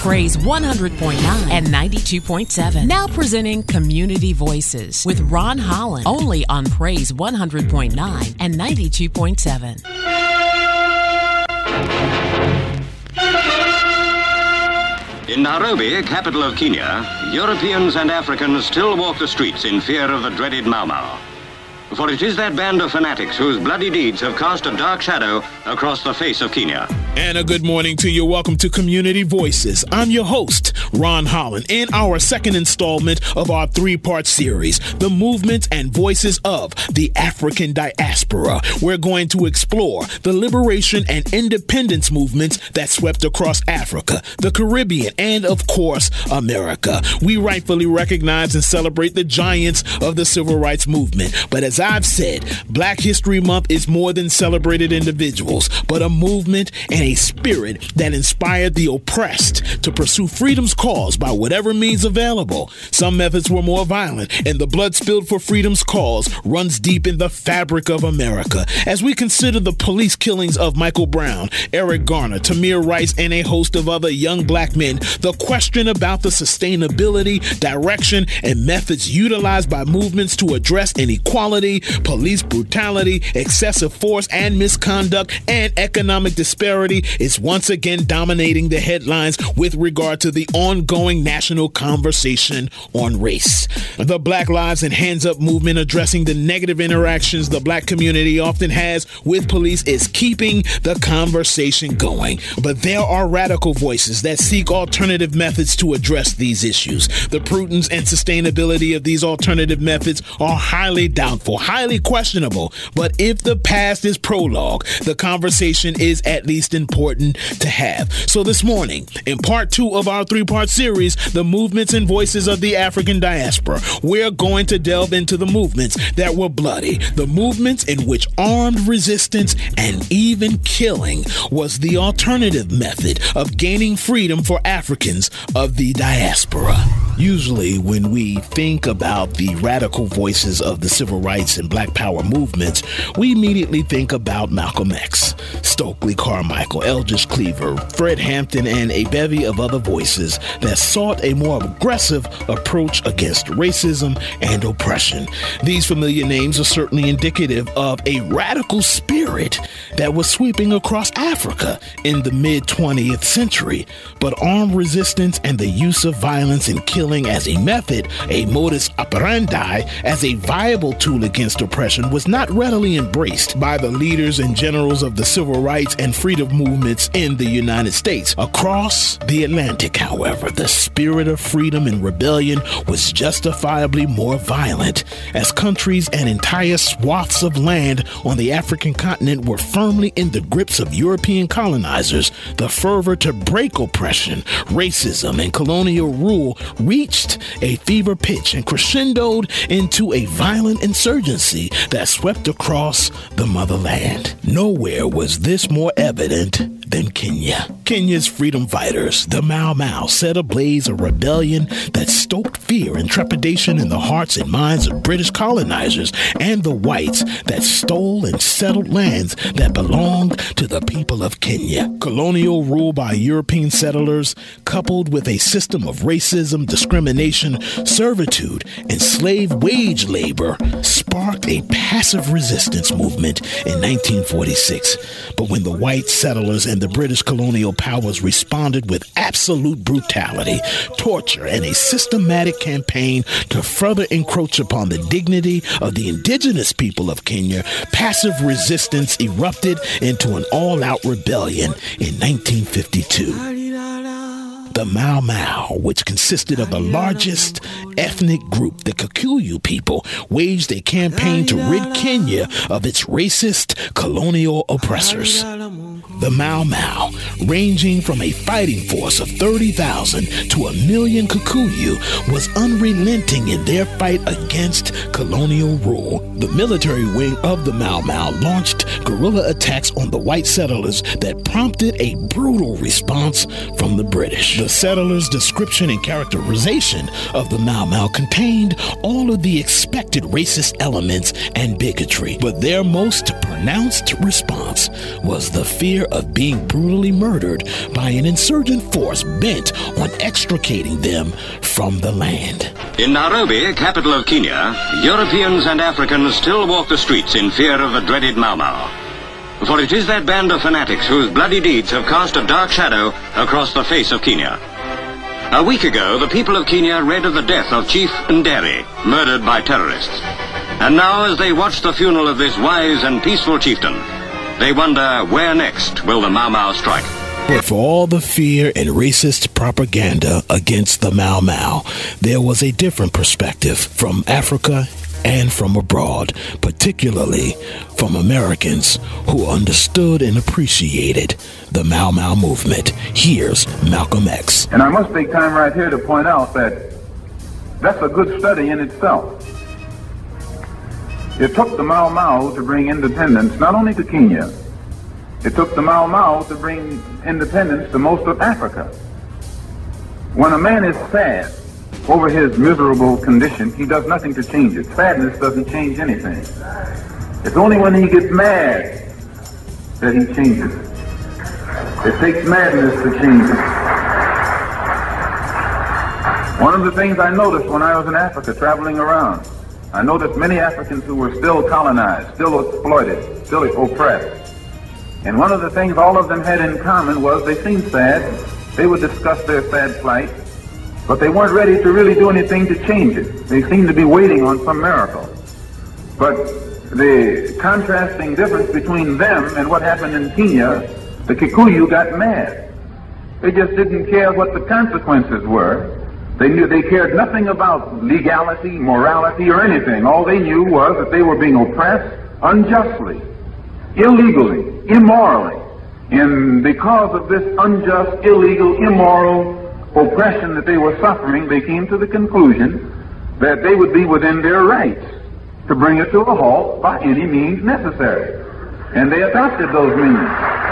Praise 100.9 and 92.7. Now presenting Community Voices with Ron Holland, only on Praise 100.9 and 92.7. In Nairobi, capital of Kenya, Europeans and Africans still walk the streets in fear of the dreaded Mau Mau. For it is that band of fanatics whose bloody deeds have cast a dark shadow across the face of Kenya. And a good morning to you. Welcome to Community Voices. I'm your host, Ron Holland, in our second installment of our three-part series, The Movements and Voices of the African Diaspora. We're going to explore the liberation and independence movements that swept across Africa, the Caribbean, and, of course, America. We rightfully recognize and celebrate the giants of the civil rights movement. But as I've said, Black History Month is more than celebrated individuals, but a movement and a spirit that inspired the oppressed to pursue freedom's cause by whatever means available. Some methods were more violent, and the blood spilled for freedom's cause runs deep in the fabric of America. As we consider the police killings of Michael Brown, Eric Garner, Tamir Rice, and a host of other young Black men, the question about the sustainability, direction, and methods utilized by movements to address inequality, police brutality, excessive force and misconduct, and economic disparity is once again dominating the headlines with regard to the ongoing national conversation on race. The Black Lives and Hands Up movement addressing the negative interactions the Black community often has with police is keeping the conversation going. But there are radical voices that seek alternative methods to address these issues. The prudence and sustainability of these alternative methods are highly doubtful, highly questionable. But if the past is prologue, the conversation is at least important to have. So this morning, in part 2 of our three-part series, The Movements and Voices of the African Diaspora, we're going to delve into the movements that were bloody, the movements in which armed resistance and even killing was the alternative method of gaining freedom for Africans of the diaspora. Usually, when we think about the radical voices of the civil rights and Black Power movements, we immediately think about Malcolm X, Stokely Carmichael, Eldridge Cleaver, Fred Hampton, and a bevy of other voices that sought a more aggressive approach against racism and oppression. These familiar names are certainly indicative of a radical spirit that was sweeping across Africa in the mid-20th century. But armed resistance and the use of violence and killing as a method, a modus operandi, as a viable tool against oppression was not readily embraced by the leaders and generals of the civil rights and freedom movements in the United States. Across the Atlantic, however, the spirit of freedom and rebellion was justifiably more violent. As countries and entire swaths of land on the African continent were firmly in the grips of European colonizers, the fervor to break oppression, racism, and colonial rule reached a fever pitch and crescendoed into a violent insurgency that swept across the motherland. Nowhere was this more evident than Kenya. Kenya's freedom fighters, the Mau Mau, set ablaze a rebellion that stoked fear and trepidation in the hearts and minds of British colonizers and the whites that stole and settled lands that belonged to the people of Kenya. Colonial rule by European settlers, coupled with a system of racism, discrimination, servitude, and slave wage labor, sparked a passive resistance movement in 1946. But when the white settlers and the British colonial powers responded with absolute brutality, torture, and a systematic campaign to further encroach upon the dignity of the indigenous people of Kenya, passive resistance erupted into an all-out rebellion in 1952. The Mau Mau, which consisted of the largest ethnic group, the Kikuyu people, waged a campaign to rid Kenya of its racist colonial oppressors. The Mau Mau, ranging from a fighting force of 30,000 to 1 million Kikuyu, was unrelenting in their fight against colonial rule. The military wing of the Mau Mau launched guerrilla attacks on the white settlers that prompted a brutal response from the British. The settlers' description and characterization of the Mau Mau contained all of the expected racist elements and bigotry, but their most pronounced response was the fear of being brutally murdered by an insurgent force bent on extricating them from the land. In Nairobi, capital of Kenya, Europeans and Africans still walk the streets in fear of the dreaded Mau Mau. For it is that band of fanatics whose bloody deeds have cast a dark shadow across the face of Kenya. A week ago, the people of Kenya read of the death of Chief Nderi, murdered by terrorists. And now, as they watch the funeral of this wise and peaceful chieftain, they wonder where next will the Mau Mau strike. But for all the fear and racist propaganda against the Mau Mau, there was a different perspective from Africa and from abroad, particularly from Americans who understood and appreciated the Mau Mau movement. Here's Malcolm X. And I must take time right here to point out that that's a good study in itself. It took the Mau Mau to bring independence not only to Kenya, it took the Mau Mau to bring independence to most of Africa. When a man is sad over his miserable condition, he does nothing to change it. Sadness doesn't change anything. It's only when he gets mad that he changes it. It takes madness to change it. One of the things I noticed when I was in Africa traveling around, I noticed many Africans who were still colonized, still exploited, still oppressed. And one of the things all of them had in common was they seemed sad. They would discuss their sad plight, but they weren't ready to really do anything to change it. They seemed to be waiting on some miracle. But the contrasting difference between them and what happened in Kenya, the Kikuyu got mad. They just didn't care what the consequences were. They cared nothing about legality, morality, or anything. All they knew was that they were being oppressed unjustly, illegally, immorally. And because of this unjust, illegal, immoral oppression that they were suffering, they came to the conclusion that they would be within their rights to bring it to a halt by any means necessary. And they adopted those means.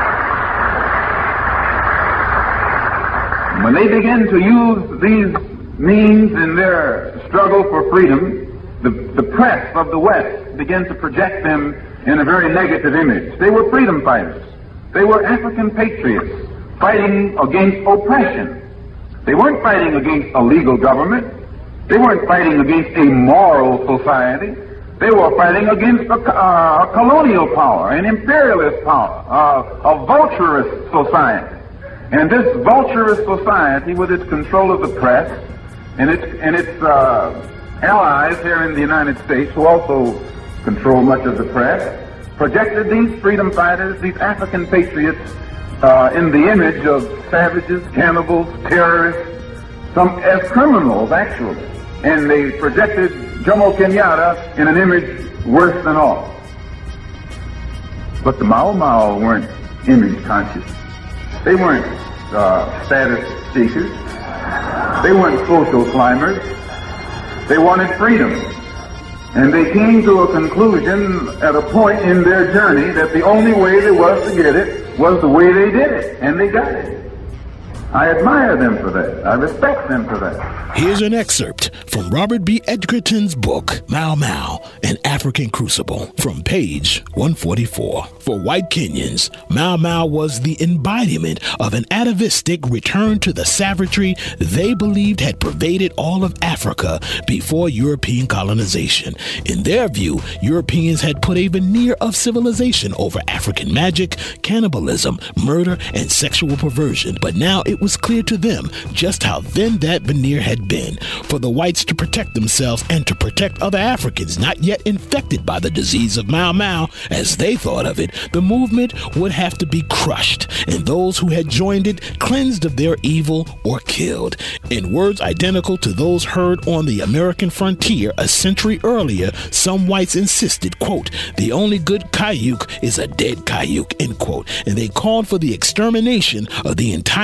When they began to use these means in their struggle for freedom, the press of the West began to project them in a very negative image. They were freedom fighters. They were African patriots fighting against oppression. They weren't fighting against a legal government. They weren't fighting against a moral society. They were fighting against a colonial power, an imperialist power, a vulturous society. And this vulturous society, with its control of the press and its allies here in the United States, who also control much of the press, projected these freedom fighters, these African patriots, in the image of savages, cannibals, terrorists, some as criminals, actually. And they projected Jomo Kenyatta in an image worse than all. But the Mau Mau weren't image conscious. They weren't status seekers. They weren't social climbers. They wanted freedom. And they came to a conclusion at a point in their journey that the only way there was to get it was the way they did it. And they got it. I admire them for that. I respect them for that. Here's an excerpt from Robert B. Edgerton's book, Mau Mau, An African Crucible, from page 144. For white Kenyans, Mau Mau was the embodiment of an atavistic return to the savagery they believed had pervaded all of Africa before European colonization. In their view, Europeans had put a veneer of civilization over African magic, cannibalism, murder, and sexual perversion. But now it was clear to them just how thin that veneer had been. For the whites to protect themselves and to protect other Africans not yet infected by the disease of Mau Mau, as they thought of it, the movement would have to be crushed, and those who had joined it cleansed of their evil or killed. In words identical to those heard on the American frontier a century earlier, some whites insisted, quote, the only good Kayuk is a dead Kayuk, end quote, and they called for the extermination of the entire Kikuyu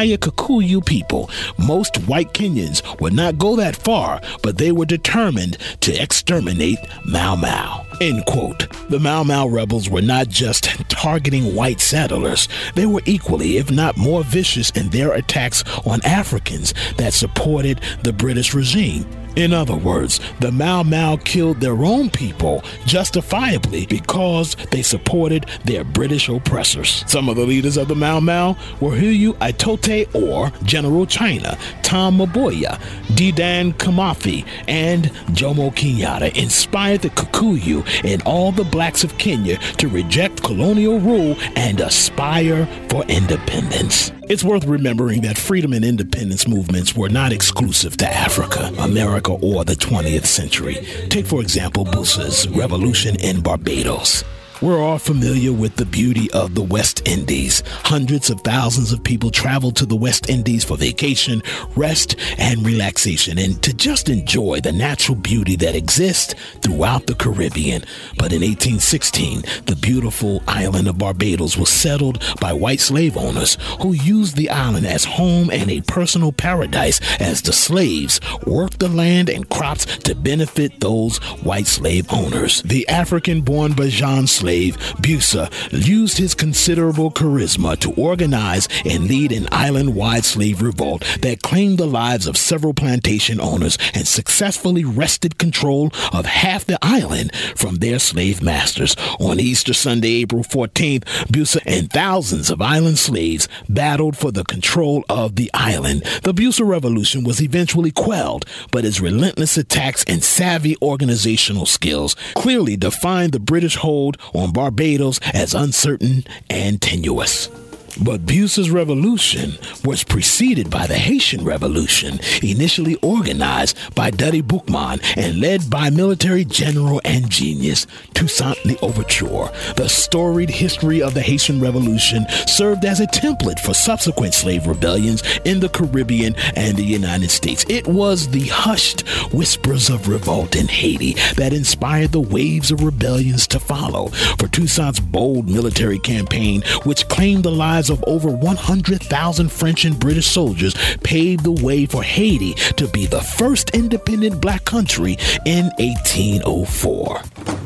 Kikuyu people. Most white Kenyans would not go that far, but they were determined to exterminate Mau Mau. End quote. The Mau Mau rebels were not just targeting white settlers. They were equally, if not more vicious in their attacks on Africans that supported the British regime. In other words, the Mau Mau killed their own people justifiably because they supported their British oppressors. Some of the leaders of the Mau Mau were Huyu Aitote or General China, Tom Mboya, Dedan Kimathi, and Jomo Kenyatta inspired the Kikuyu and all the blacks of Kenya to reject colonial rule and aspire for independence. It's worth remembering that freedom and independence movements were not exclusive to Africa, America, or the 20th century. Take, for example, Busa's revolution in Barbados. We're all familiar with the beauty of the West Indies. Hundreds of thousands of people travel to the West Indies for vacation, rest, and relaxation, and to just enjoy the natural beauty that exists throughout the Caribbean. But in 1816, the beautiful island of Barbados was settled by white slave owners who used the island as home and a personal paradise as the slaves worked the land and crops to benefit those white slave owners. The African-born Bajan slave Busa used his considerable charisma to organize and lead an island-wide slave revolt that claimed the lives of several plantation owners and successfully wrested control of half the island from their slave masters. On Easter Sunday, April 14th, Busa and thousands of island slaves battled for the control of the island. The Busa Revolution was eventually quelled, but his relentless attacks and savvy organizational skills clearly defined the British hold on Barbados as uncertain and tenuous. But Busa's revolution was preceded by the Haitian Revolution, initially organized by Dutty Boukman and led by military general and genius Toussaint L'Ouverture. The storied history of the Haitian Revolution served as a template for subsequent slave rebellions in the Caribbean and the United States. It was the hushed whispers of revolt in Haiti that inspired the waves of rebellions to follow. For Toussaint's bold military campaign, which claimed the lives of over 100,000 French and British soldiers, paved the way for Haiti to be the first independent black country in 1804.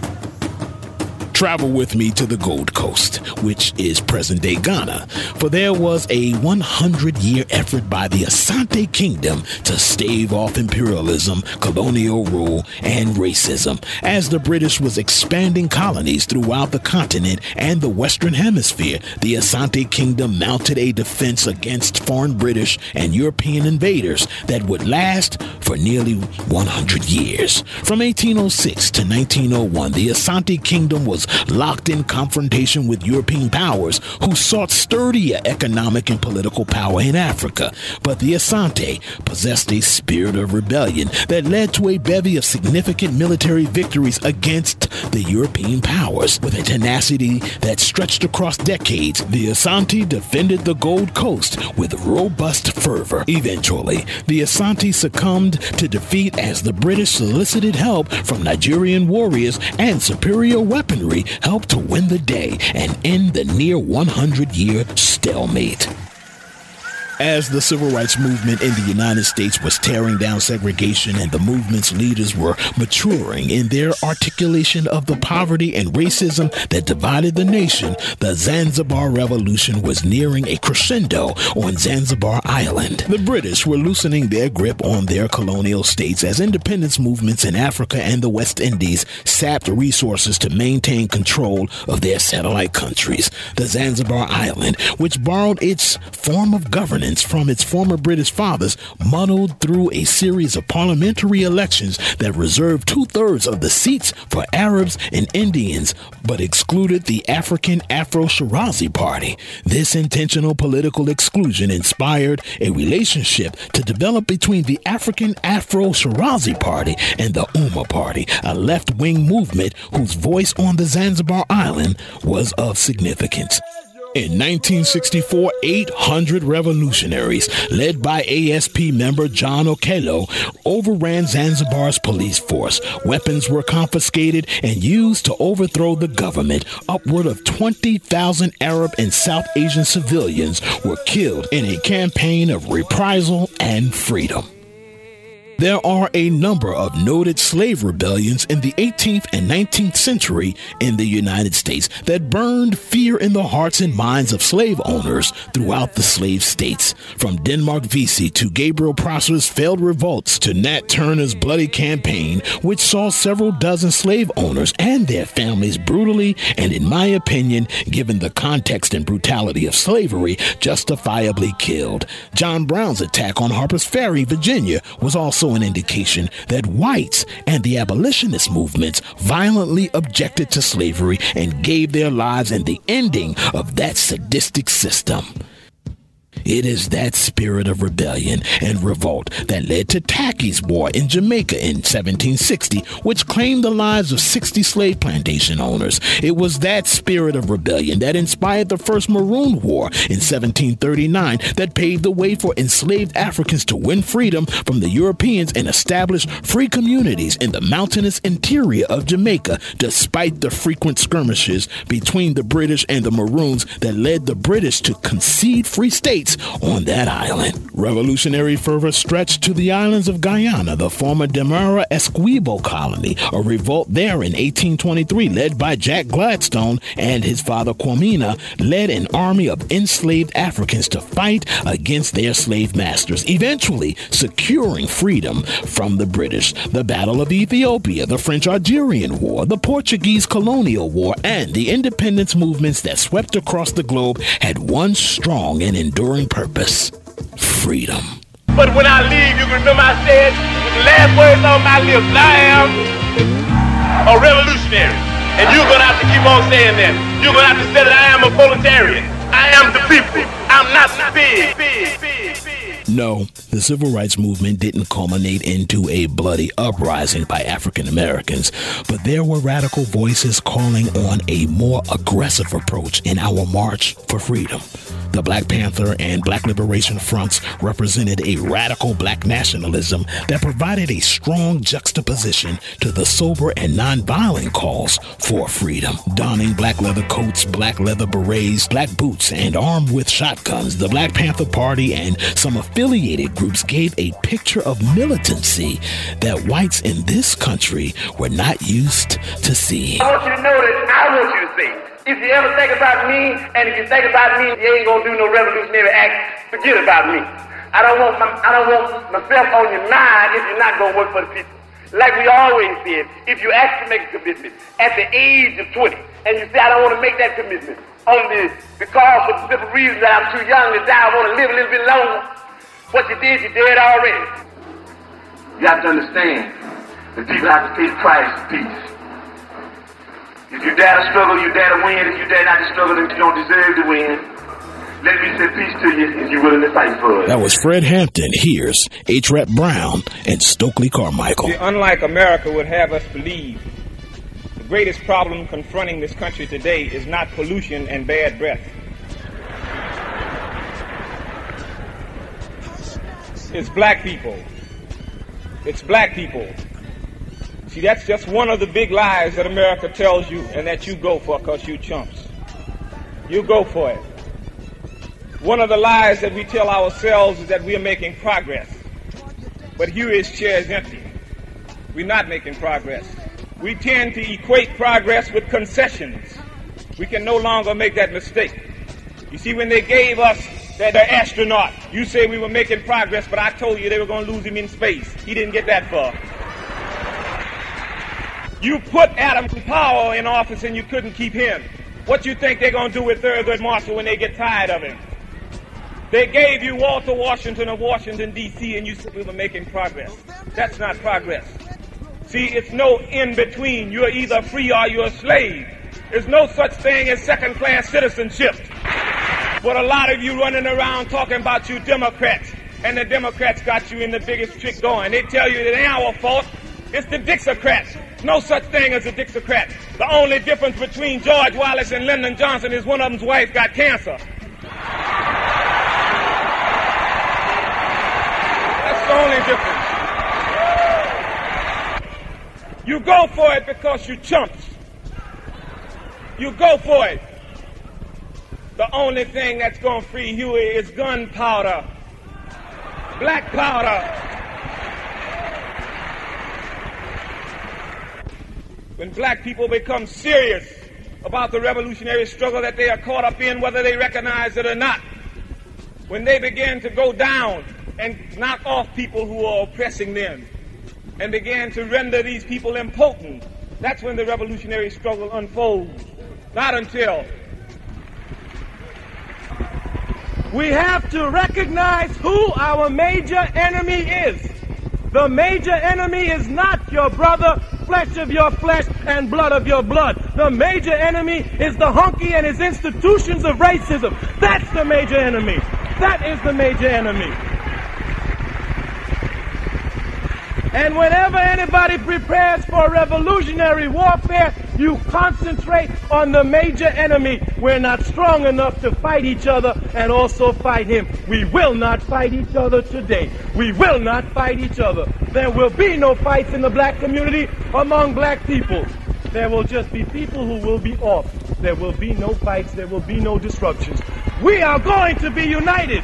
Travel with me to the Gold Coast, which is present-day Ghana, for there was a 100-year effort by the Asante Kingdom to stave off imperialism, colonial rule, and racism. As the British was expanding colonies throughout the continent and the Western Hemisphere, the Asante Kingdom mounted a defense against foreign British and European invaders that would last for nearly 100 years. From 1806 to 1901, the Asante Kingdom was locked in confrontation with European powers who sought sturdier economic and political power in Africa. But the Asante possessed a spirit of rebellion that led to a bevy of significant military victories against the European powers. With a tenacity that stretched across decades, the Asante defended the Gold Coast with robust fervor. Eventually, the Asante succumbed to defeat as the British solicited help from Nigerian warriors, and superior weaponry helped to win the day and end the near 100-year stalemate. As the civil rights movement in the United States was tearing down segregation and the movement's leaders were maturing in their articulation of the poverty and racism that divided the nation, the Zanzibar Revolution was nearing a crescendo on Zanzibar Island. The British were loosening their grip on their colonial states as independence movements in Africa and the West Indies sapped resources to maintain control of their satellite countries. The Zanzibar Island, which borrowed its form of governance from its former British fathers, muddled through a series of parliamentary elections that reserved 2/3 of the seats for Arabs and Indians, but excluded the African Afro-Shirazi Party. This intentional political exclusion inspired a relationship to develop between the African Afro-Shirazi Party and the Umma Party, a left-wing movement whose voice on the Zanzibar Island was of significance. In 1964, 800 revolutionaries, led by ASP member John Okello, overran Zanzibar's police force. Weapons were confiscated and used to overthrow the government. Upward of 20,000 Arab and South Asian civilians were killed in a campaign of reprisal and freedom. There are a number of noted slave rebellions in the 18th and 19th century in the United States that burned fear in the hearts and minds of slave owners throughout the slave states. From Denmark Vesey to Gabriel Prosper's failed revolts to Nat Turner's bloody campaign, which saw several dozen slave owners and their families brutally and, in my opinion, given the context and brutality of slavery, justifiably killed. John Brown's attack on Harper's Ferry, Virginia, was also an indication that whites and the abolitionist movements violently objected to slavery and gave their lives in the ending of that sadistic system. It is that spirit of rebellion and revolt that led to Tacky's War in Jamaica in 1760, which claimed the lives of 60 slave plantation owners. It was that spirit of rebellion that inspired the first Maroon War in 1739 that paved the way for enslaved Africans to win freedom from the Europeans and establish free communities in the mountainous interior of Jamaica, despite the frequent skirmishes between the British and the Maroons that led the British to concede free states on that island. Revolutionary fervor stretched to the islands of Guyana, the former Demerara Essequibo colony. A revolt there in 1823 led by Jack Gladstone and his father Kwamina led an army of enslaved Africans to fight against their slave masters, eventually securing freedom from the British. The Battle of Ethiopia, the French-Algerian War, the Portuguese Colonial War, and the independence movements that swept across the globe had one strong and enduring purpose: freedom. But when I leave, you can remember I said, with the last words on my lips, I am a revolutionary. And you're going to have to keep on saying that. You're going to have to say that I am a proletarian. I am the people. I'm not the pig. No, the civil rights movement didn't culminate into a bloody uprising by African Americans, but there were radical voices calling on a more aggressive approach in our march for freedom. The Black Panther and Black Liberation Fronts represented a radical black nationalism that provided a strong juxtaposition to the sober and nonviolent calls for freedom. Donning black leather coats, black leather berets, black boots, and armed with shotguns, the Black Panther Party and some affiliated groups gave a picture of militancy that whites in this country were not used to seeing. I want you to know that I want you to see. If you ever think about me, and if you think about me, you ain't gonna do no revolutionary act, forget about me. I don't want myself on your mind if you're not gonna work for the people. Like we always said, if you actually make a commitment at the age of 20, and you say, I don't want to make that commitment because of the simple reason that I'm too young to die, I want to live a little bit longer. What you did, you did already. You have to understand, the people have to pay the price of peace. If you dare to struggle, you dare to win. If you dare not to struggle, then you don't deserve to win. Let me say peace to you if you're willing to fight for it. That was Fred Hampton. Here's H. Rep. Brown and Stokely Carmichael. See, unlike America would have us believe, the greatest problem confronting this country today is not pollution and bad breath. It's black people. It's black people. See, that's just one of the big lies that America tells you and that you go for because you chumps. You go for it. One of the lies that we tell ourselves is that we are making progress. But Huey's chair is empty. We're not making progress. We tend to equate progress with concessions. We can no longer make that mistake. You see, when they gave us the astronaut, you say we were making progress, but I told you they were going to lose him in space. He didn't get that far. You put Adam Powell in office and you couldn't keep him. What you think they're going to do with Thurgood Marshall when they get tired of him? They gave you Walter Washington of Washington, D.C., and you said we were making progress. That's not progress. See, it's no in-between. You're either free or you're a slave. There's no such thing as second-class citizenship. But a lot of you running around talking about you Democrats, and the Democrats got you in the biggest trick going. They tell you it ain't our fault. It's the Dixiecrats. No such thing as a Dixiecrat. The only difference between George Wallace and Lyndon Johnson is one of them's wife got cancer. That's the only difference. You go for it because you chumps. You go for it. The only thing that's going to free Huey is gunpowder, black powder. When black people become serious about the revolutionary struggle that they are caught up in, whether they recognize it or not, when they begin to go down and knock off people who are oppressing them and begin to render these people impotent, that's when the revolutionary struggle unfolds. Not until. We have to recognize who our major enemy is. The major enemy is not your brother, flesh of your flesh and blood of your blood. The major enemy is the hunky and his institutions of racism. That's the major enemy. That is the major enemy. And whenever anybody prepares for revolutionary warfare, you concentrate on the major enemy. We're not strong enough to fight each other and also fight him. We will not fight each other today. We will not fight each other. There will be no fights in the black community among black people. There will just be people who will be off. There will be no fights. There will be no disruptions. We are going to be united.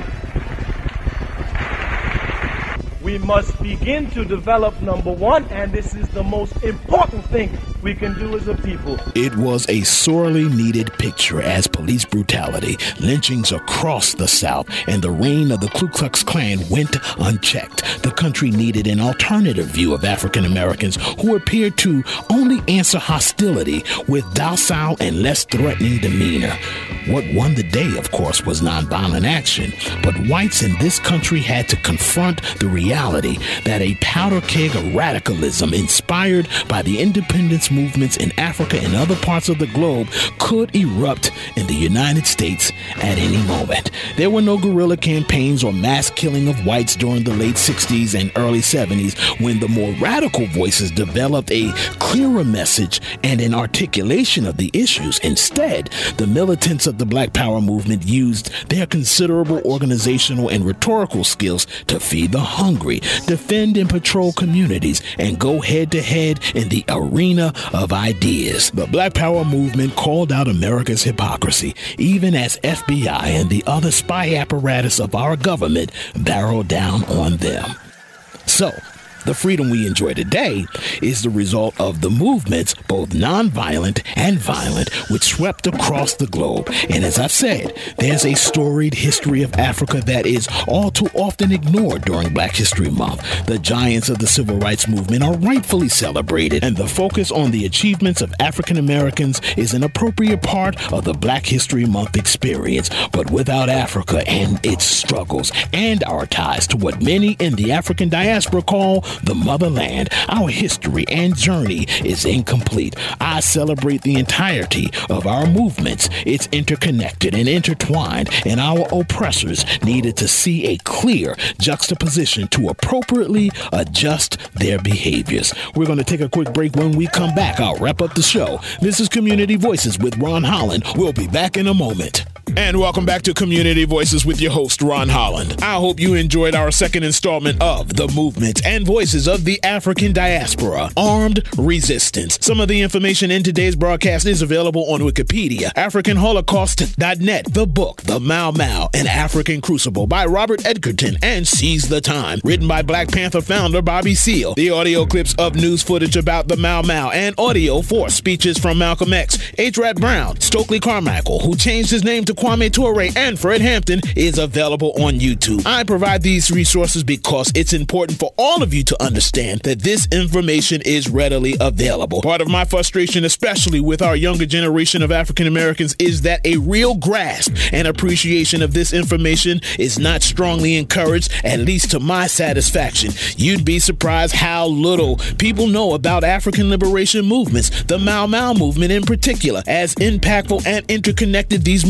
We must begin to develop, number one, and this is the most important thing we can do as a people. It was a sorely needed picture as police brutality, lynchings across the South, and the reign of the Ku Klux Klan went unchecked. The country needed an alternative view of African Americans who appeared to only answer hostility with docile and less threatening demeanor. What won the day, of course, was nonviolent action, but whites in this country had to confront the reality that a powder keg of radicalism inspired by the independence movements in Africa and other parts of the globe could erupt in the United States at any moment. There were no guerrilla campaigns or mass killing of whites during the late 60s and early 70s when the more radical voices developed a clearer message and an articulation of the issues. Instead, the militants of the Black Power movement used their considerable organizational and rhetorical skills to feed the hungry, defend and patrol communities, and go head-to-head in the arena of ideas. The Black Power movement called out America's hypocrisy, even as FBI and the other spy apparatus of our government barreled down on them. So, the freedom we enjoy today is the result of the movements, both nonviolent and violent, which swept across the globe. And as I've said, there's a storied history of Africa that is all too often ignored during Black History Month. The giants of the civil rights movement are rightfully celebrated, and the focus on the achievements of African Americans is an appropriate part of the Black History Month experience. But without Africa and its struggles and our ties to what many in the African diaspora call the motherland, our history and journey is incomplete. I celebrate the entirety of our movements. It's interconnected and intertwined, and our oppressors needed to see a clear juxtaposition to appropriately adjust their behaviors. We're going to take a quick break. When we come back, I'll wrap up the show. This is Community Voices with Ron Holland. We'll be back in a moment. And welcome back to Community Voices with your host, Ron Holland. I hope you enjoyed our second installment of The Movements and Voices of the African Diaspora, Armed Resistance. Some of the information in today's broadcast is available on Wikipedia, AfricanHolocaust.net, the book, The Mau Mau, An African Crucible by Robert Edgerton and Seize the Time, written by Black Panther founder Bobby Seale. The audio clips of news footage about the Mau Mau and audio for speeches from Malcolm X, H. Rap Brown, Stokely Carmichael, who changed his name to Kwame Ture, and Fred Hampton is available on YouTube. I provide these resources because it's important for all of you to understand that this information is readily available. Part of my frustration, especially with our younger generation of African Americans, is that a real grasp and appreciation of this information is not strongly encouraged, at least to my satisfaction. You'd be surprised how little people know about African liberation movements, the Mau Mau movement in particular, as impactful and interconnected these movements were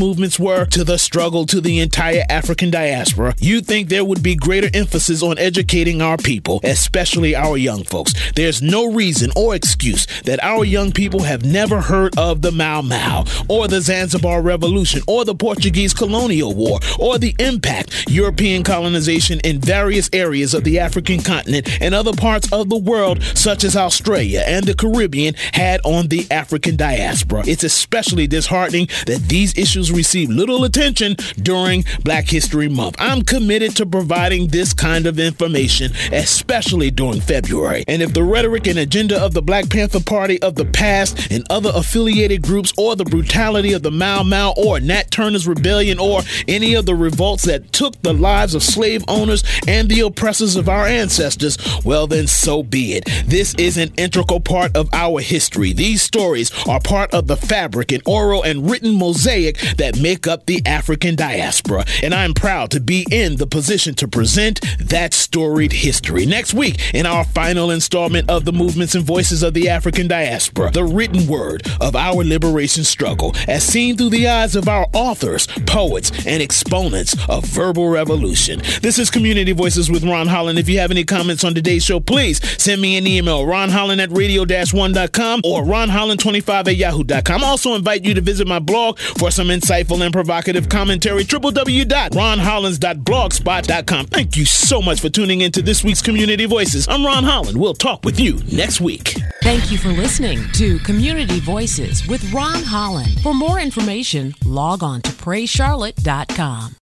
were to the struggle to the entire African diaspora, you'd think there would be greater emphasis on educating our people, especially our young folks. There's no reason or excuse that our young people have never heard of the Mau Mau, or the Zanzibar Revolution, or the Portuguese Colonial War, or the impact European colonization in various areas of the African continent and other parts of the world, such as Australia and the Caribbean, had on the African diaspora. It's especially disheartening that these issues receive little attention during Black History Month. I'm committed to providing this kind of information, especially during February. And if the rhetoric and agenda of the Black Panther Party of the past and other affiliated groups, or the brutality of the Mau Mau, or Nat Turner's rebellion, or any of the revolts that took the lives of slave owners and the oppressors of our ancestors, well then so be it. This is an integral part of our history. These stories are part of the fabric and oral and written mosaic that make up the African diaspora, and I'm proud to be in the position to present that storied history. Next week, in our final installment of the Movements and Voices of the African Diaspora, the written word of our liberation struggle, as seen through the eyes of our authors, poets, and exponents of verbal revolution. This is Community Voices with Ron Holland. If you have any comments on today's show, please send me an email, ronholland@radio-1.com or ronholland25@yahoo.com. I also invite you to visit my blog for some insightful and provocative commentary, www.ronhollands.blogspot.com. Thank you so much for tuning in to this week's Community Voices. I'm Ron Holland. We'll talk with you next week. Thank you for listening to Community Voices with Ron Holland. For more information, log on to PraiseCharlotte.com.